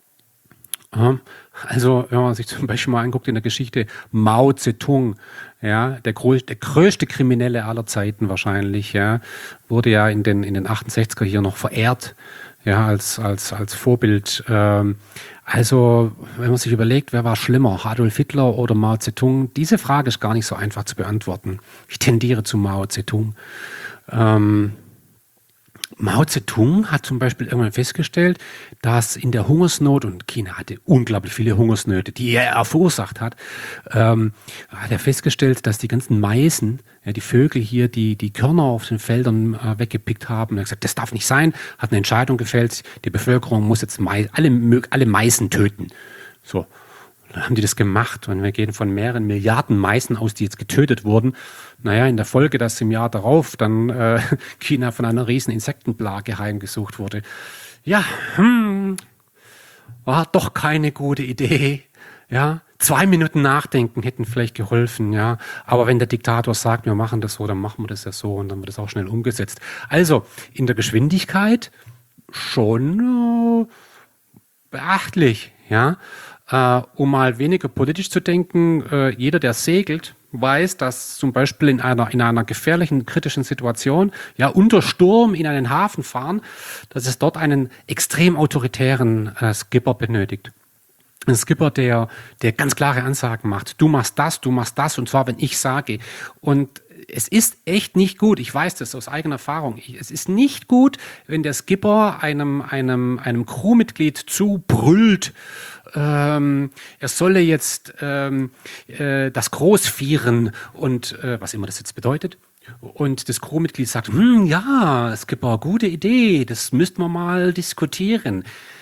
Ja, also, wenn man sich zum Beispiel mal anguckt in der Geschichte, Mao Zedong, ja, der, größte, der größte Kriminelle aller Zeiten wahrscheinlich, ja, wurde ja in den, in den achtundsechziger hier noch verehrt, ja, als, als, als Vorbild. Ähm, also, wenn man sich überlegt, wer war schlimmer, Adolf Hitler oder Mao Zedong, diese Frage ist gar nicht so einfach zu beantworten. Ich tendiere zu Mao Zedong. Ähm, Mao Zedong hat zum Beispiel irgendwann festgestellt, dass in der Hungersnot, und China hatte unglaublich viele Hungersnöte, die er verursacht hat, ähm, hat er festgestellt, dass die ganzen Meißen, ja, die Vögel hier, die die Körner auf den Feldern äh, weggepickt haben, er hat gesagt, das darf nicht sein, hat eine Entscheidung gefällt, die Bevölkerung muss jetzt Mais, alle, alle Meißen töten. So. Dann haben die das gemacht, und wir gehen von mehreren Milliarden Meißen aus, die jetzt getötet wurden. Naja, in der Folge, dass im Jahr darauf dann äh, China von einer riesen Insektenplage heimgesucht wurde. Ja, hm, war doch keine gute Idee. Ja, zwei Minuten nachdenken hätten vielleicht geholfen, ja. Aber wenn der Diktator sagt, wir machen das so, dann machen wir das ja so, und dann wird das auch schnell umgesetzt. Also, in der Geschwindigkeit schon äh, beachtlich, ja. Uh, um mal weniger politisch zu denken, uh, jeder, der segelt, weiß, dass zum Beispiel in einer, in einer gefährlichen, kritischen Situation, ja, unter Sturm in einen Hafen fahren, dass es dort einen extrem autoritären uh, Skipper benötigt. Ein Skipper, der, der ganz klare Ansagen macht. Du machst das, du machst das, und zwar, wenn ich sage. Und es ist echt nicht gut, ich weiß das aus eigener Erfahrung, es ist nicht gut, wenn der Skipper einem, einem, einem Crewmitglied zubrüllt, ähm, er solle jetzt ähm, äh, das Großvieren und äh, was immer das jetzt bedeutet. Und das Crewmitglied sagt, hm, ja, Skipper, gute Idee, das müssten wir mal diskutieren.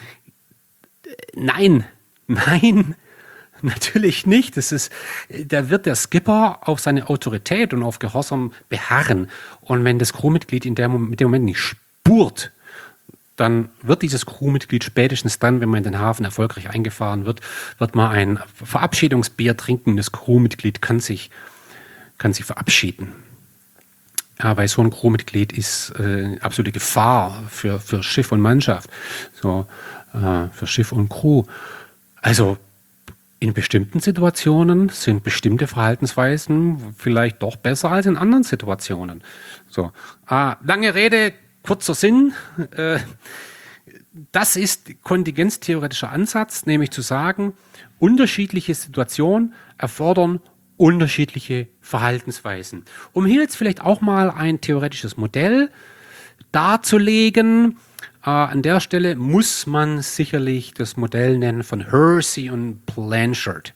Nein, nein, natürlich nicht. Das ist, da wird der Skipper auf seine Autorität und auf Gehorsam beharren. Und wenn das Crewmitglied in der, in dem Moment nicht spurt, dann wird dieses Crewmitglied spätestens dann, wenn man in den Hafen erfolgreich eingefahren wird, wird man ein Verabschiedungsbier trinken. Das Crewmitglied kann sich, kann sich verabschieden. Ja, weil so ein Crewmitglied ist äh, absolute Gefahr für, für Schiff und Mannschaft, so äh, für Schiff und Crew. Also in bestimmten Situationen sind bestimmte Verhaltensweisen vielleicht doch besser als in anderen Situationen. So, äh, lange Rede, kurzer Sinn. Äh, das ist kontingenztheoretischer Ansatz, nämlich zu sagen, unterschiedliche Situationen erfordern unterschiedliche Verhaltensweisen. Um hier jetzt vielleicht auch mal ein theoretisches Modell darzulegen, äh, an der Stelle muss man sicherlich das Modell nennen von Hersey und Blanchard.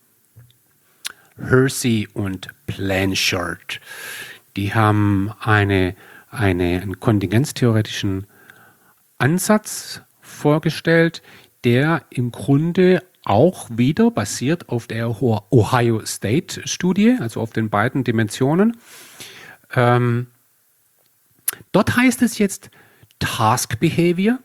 Hersey und Blanchard, die haben eine, eine, einen kontingenztheoretischen Ansatz vorgestellt, der im Grunde auch wieder basiert auf der Ohio State Studie, also auf den beiden Dimensionen. Ähm, dort heißt es jetzt Task Behavior,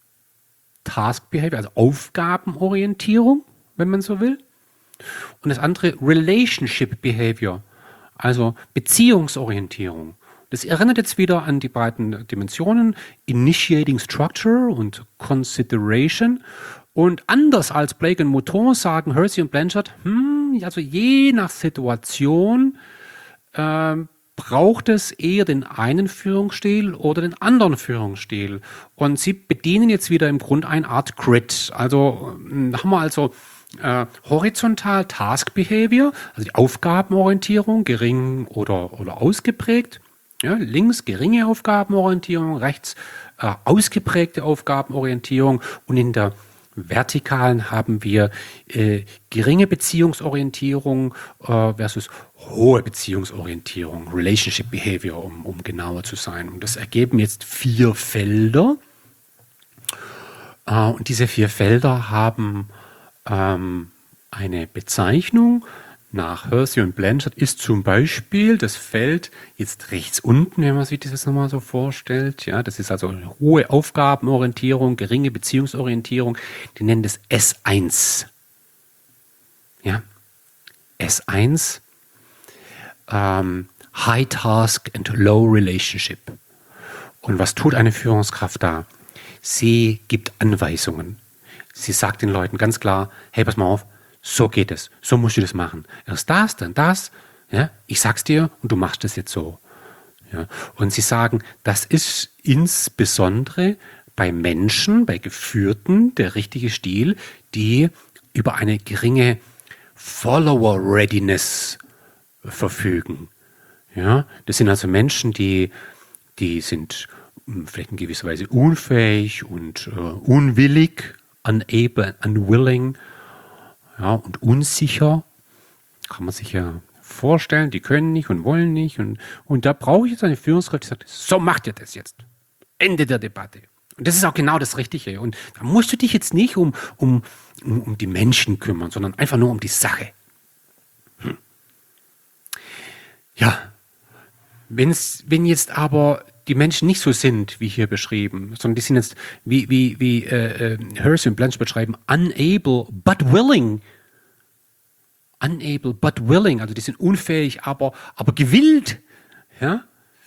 Task Behavior, also Aufgabenorientierung, wenn man so will. Und das andere Relationship Behavior, also Beziehungsorientierung. Das erinnert jetzt wieder an die beiden Dimensionen Initiating Structure und Consideration. Und anders als Blake und Mouton sagen Hersey und Blanchard, hm, also je nach Situation äh, braucht es eher den einen Führungsstil oder den anderen Führungsstil. Und sie bedienen jetzt wieder im Grunde eine Art Grid. Also äh, haben wir also äh, horizontal Task Behavior, also die Aufgabenorientierung, gering oder, oder ausgeprägt. Ja, links geringe Aufgabenorientierung, rechts äh, ausgeprägte Aufgabenorientierung und in der Vertikalen haben wir äh, geringe Beziehungsorientierung äh, versus hohe Beziehungsorientierung, Relationship Behavior, um, um genauer zu sein. Und das ergeben jetzt vier Felder. Äh, und diese vier Felder haben ähm, eine Bezeichnung. Nach Hersey und Blanchard ist zum Beispiel das Feld jetzt rechts unten, wenn man sich das jetzt nochmal so vorstellt. Ja, das ist also eine hohe Aufgabenorientierung, geringe Beziehungsorientierung. Die nennen das S eins. Ja, S eins, ähm, High Task and Low Relationship. Und was tut eine Führungskraft da? Sie gibt Anweisungen. Sie sagt den Leuten ganz klar, hey, pass mal auf, so geht es, so musst du das machen. Erst das, dann das, ja, ich sag's dir und du machst es jetzt so. Ja. Und sie sagen, das ist insbesondere bei Menschen, bei Geführten der richtige Stil, die über eine geringe Follower-Readiness verfügen. Ja. Das sind also Menschen, die, die sind vielleicht in gewisser Weise unfähig und äh, unwillig, unable, unwilling, ja, und unsicher, kann man sich ja vorstellen, die können nicht und wollen nicht. Und, und da brauche ich jetzt eine Führungskraft, die sagt, so macht ihr das jetzt. Ende der Debatte. Und das ist auch genau das Richtige. Und da musst du dich jetzt nicht um, um, um, um die Menschen kümmern, sondern einfach nur um die Sache. Hm. Ja, wenn's, wenn jetzt aber die Menschen nicht so sind, wie hier beschrieben, sondern die sind jetzt, wie, wie, wie äh, Hersey und Blanchard beschreiben, unable but willing. Unable but willing, also die sind unfähig, aber, aber gewillt. Ja?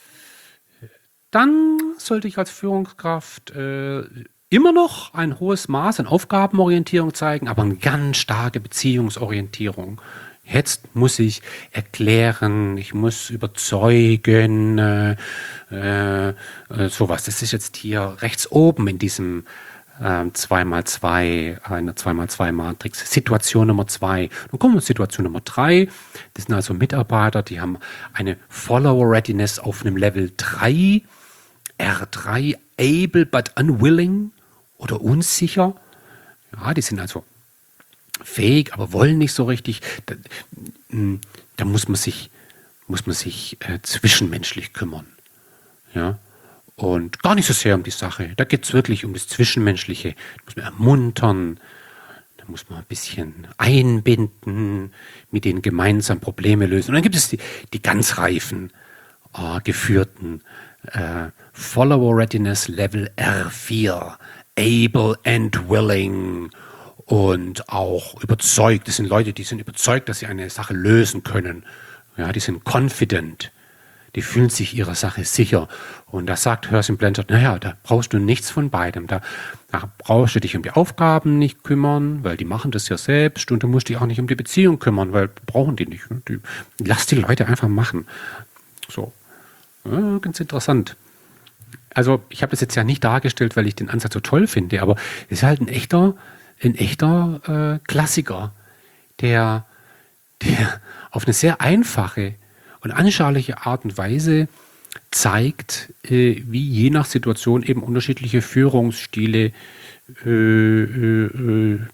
Dann sollte ich als Führungskraft äh, immer noch ein hohes Maß an Aufgabenorientierung zeigen, aber eine ganz starke Beziehungsorientierung. Jetzt muss ich erklären, ich muss überzeugen, äh, äh, sowas. Das ist jetzt hier rechts oben in diesem äh, zwei mal zwei, einer zwei mal zwei Matrix. Situation Nummer zwei. Dann kommen wir zu Situation Nummer drei. Das sind also Mitarbeiter, die haben eine Follower Readiness auf einem Level drei, R drei, able but unwilling oder unsicher. Ja, die sind also fähig, aber wollen nicht so richtig. Da, da muss man sich, muss man sich äh, zwischenmenschlich kümmern. Ja? Und gar nicht so sehr um die Sache. Da geht es wirklich um das Zwischenmenschliche. Da muss man ermuntern, da muss man ein bisschen einbinden, mit denen gemeinsam Probleme lösen. Und dann gibt es die, die ganz Reifen. äh, geführten äh, Follower Readiness Level R vier, able and willing und auch überzeugt. Das sind Leute, die sind überzeugt, dass sie eine Sache lösen können. Ja, die sind confident. Die fühlen sich ihrer Sache sicher. Und da sagt Hersim Blanchard, naja, da brauchst du nichts von beidem. Da, da brauchst du dich um die Aufgaben nicht kümmern, weil die machen das ja selbst. Und du musst dich auch nicht um die Beziehung kümmern, weil brauchen die nicht. Die, lass die Leute einfach machen. So, ja, ganz interessant. Also ich habe das jetzt ja nicht dargestellt, weil ich den Ansatz so toll finde, aber es ist halt ein echter, ein echter äh, Klassiker, der, der auf eine sehr einfache und anschauliche Art und Weise zeigt, äh, wie je nach Situation eben unterschiedliche Führungsstile äh, äh, äh,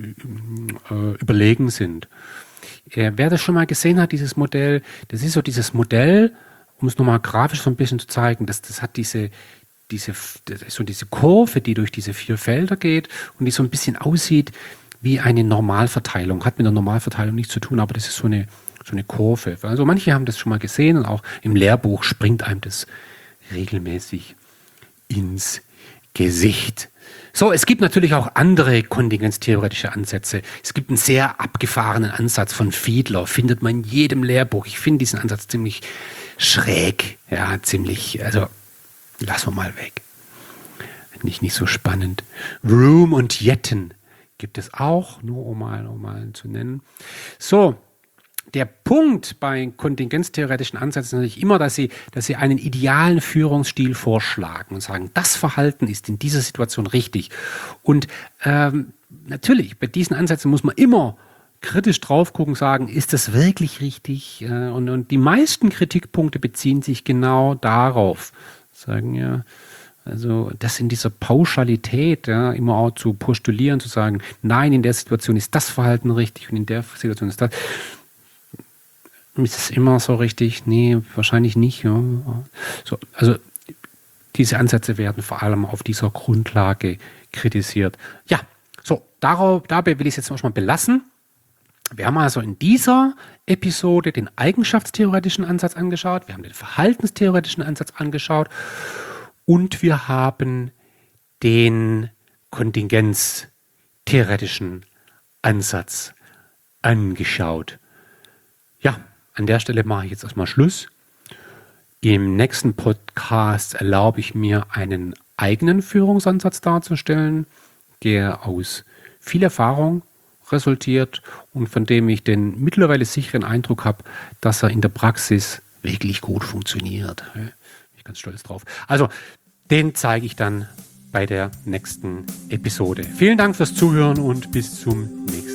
überlegen sind. Äh, wer das schon mal gesehen hat, dieses Modell, das ist so dieses Modell, um es nochmal grafisch so ein bisschen zu zeigen, das, das hat diese, diese, das ist so diese Kurve, die durch diese vier Felder geht und die so ein bisschen aussieht wie eine Normalverteilung. Hat mit der Normalverteilung nichts zu tun, aber das ist so eine So eine Kurve. Also manche haben das schon mal gesehen und auch im Lehrbuch springt einem das regelmäßig ins Gesicht. So, es gibt natürlich auch andere kontingenztheoretische Ansätze. Es gibt einen sehr abgefahrenen Ansatz von Fiedler, findet man in jedem Lehrbuch. Ich finde diesen Ansatz ziemlich schräg, ja, ziemlich, also lassen wir mal weg. Nicht, nicht so spannend. Vroom und Jetten gibt es auch, nur um mal, um mal zu nennen. So, der Punkt bei kontingenztheoretischen Ansätzen ist natürlich immer, dass sie, dass sie einen idealen Führungsstil vorschlagen und sagen, das Verhalten ist in dieser Situation richtig. Und ähm, natürlich, bei diesen Ansätzen muss man immer kritisch drauf gucken, sagen, ist das wirklich richtig? Äh, und, und die meisten Kritikpunkte beziehen sich genau darauf. Sagen ja, also das in dieser Pauschalität, ja, immer auch zu postulieren, zu sagen, nein, in der Situation ist das Verhalten richtig und in der Situation ist das. Ist es immer so richtig? Nee, wahrscheinlich nicht. Ja. So, also diese Ansätze werden vor allem auf dieser Grundlage kritisiert. Ja, so, darauf, dabei will ich es jetzt erstmal belassen. Wir haben also in dieser Episode den eigenschaftstheoretischen Ansatz angeschaut, wir haben den verhaltenstheoretischen Ansatz angeschaut und wir haben den kontingenztheoretischen Ansatz angeschaut. Ja, an der Stelle mache ich jetzt erstmal Schluss. Im nächsten Podcast erlaube ich mir, einen eigenen Führungsansatz darzustellen, der aus viel Erfahrung resultiert und von dem ich den mittlerweile sicheren Eindruck habe, dass er in der Praxis wirklich gut funktioniert. Bin ich ganz stolz drauf. Also, den zeige ich dann bei der nächsten Episode. Vielen Dank fürs Zuhören und bis zum nächsten Mal.